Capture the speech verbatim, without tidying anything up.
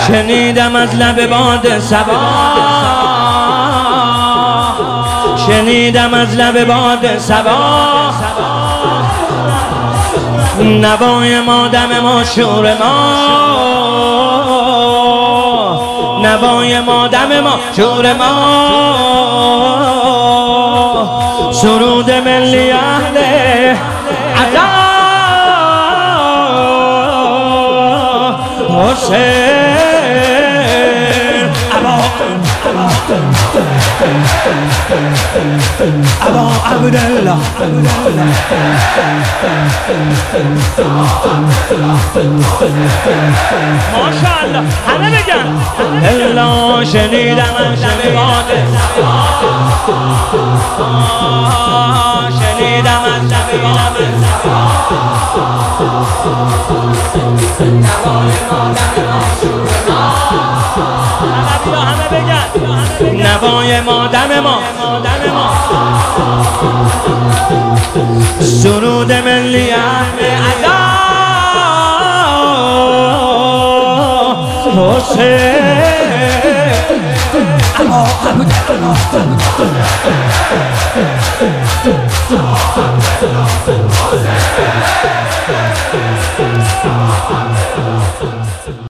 شنیدم از لب باد صبا، شنیدم از لب باد صبا، نوای ما دم ما شور ما، نوای ما دم ما شور ما، سرود ملی اهل عطا حسین. ابا عبدالله ماشاءالله همه بگن الا شنیدم از لب باد شنیدم از لب باد همه بگن نوای ما دم ما دم ما، سرود ملی اهل عطا حسین.